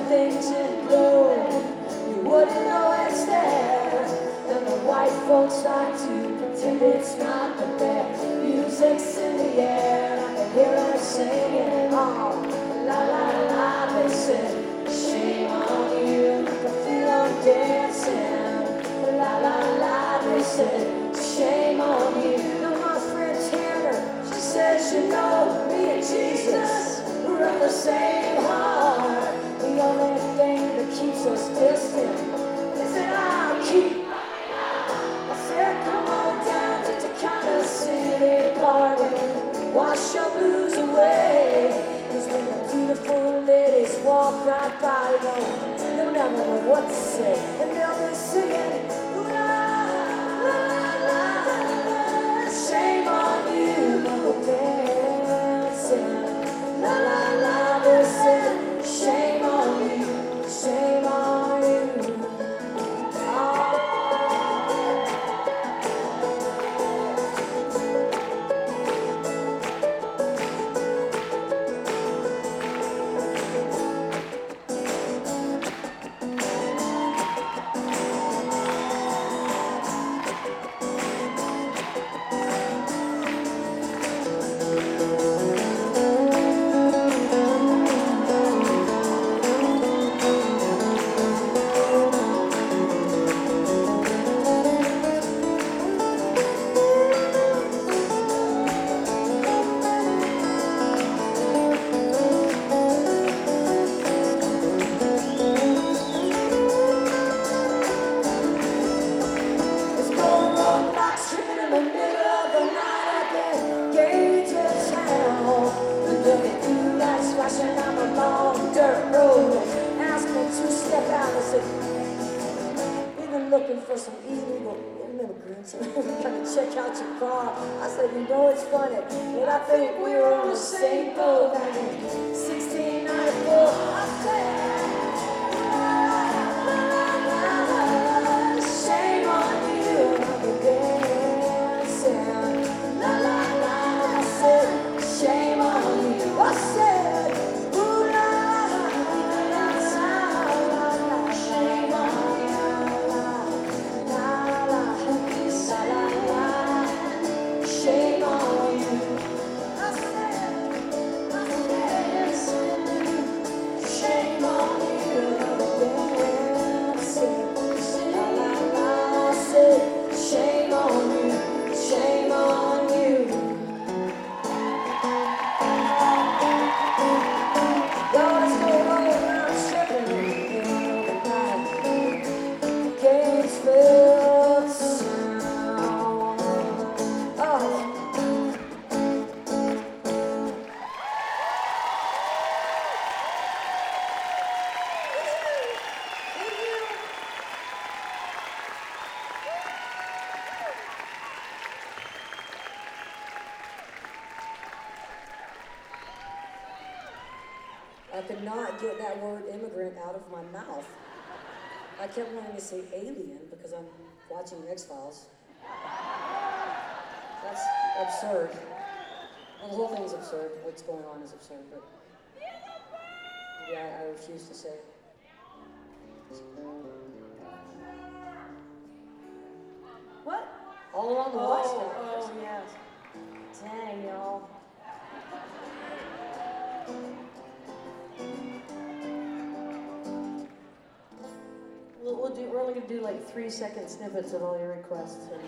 everything's in bloom. You wouldn't know it's there. Then the white folks start to pretend it's not, but their music's in the air. I can hear them singing, oh, la la la. They said, shame on you. I can feel them dancing, la la la. They said, shame on you. Now my friend Tanner, she says, you know, me and Jesus, we're of the same heart. The only thing that keeps us distant is that I'll keep. I said, come on down to Tacoma City Garden, wash your blues away. 'Cause when the beautiful ladies walk right by, they'll never know what to say. And they'll be singing, la la la la, shame on you, Uncle dancing. La la la, they said, shame on you, shame on you. Looking for some illegal immigrants trying to check out your car. I said, you know it's funny, but I think we were on the same boat back in 1694. I said, shame on you, I'm dancing. La la la, I said, shame on you. I said, ooh la la la la la, shame on you. Shame on you. I said, shame on you. Dancing. La la la. I said, shame on you. Shame on you. Yo, let's go roll around stripping in the night. Gainesville sound. Oh. I could not get that word immigrant out of my mouth. I kept wanting to say alien because I'm watching X-Files. That's absurd. Well, the whole thing's absurd. What's going on is absurd, but yeah, I refuse to say it. What? All along the West Coast. Oh, yes. Dang, y'all. We're only gonna do like 3-second snippets of all your requests. And